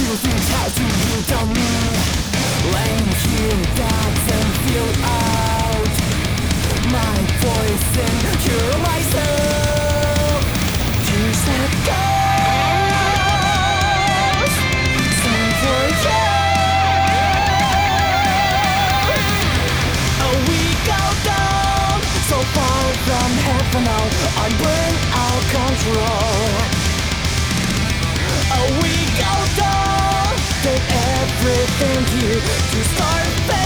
you think, how do you tell me? Laying here doesn't feel out my voice and hear myself. Years that goes sing for you. We go down so far from heaven now, on burnout control. We go down, then everything here to start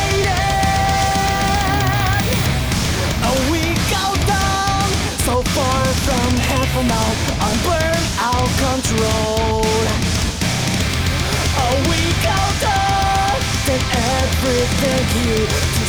fading. We go down so far from heaven now, on burnout control. We go down, then everything here to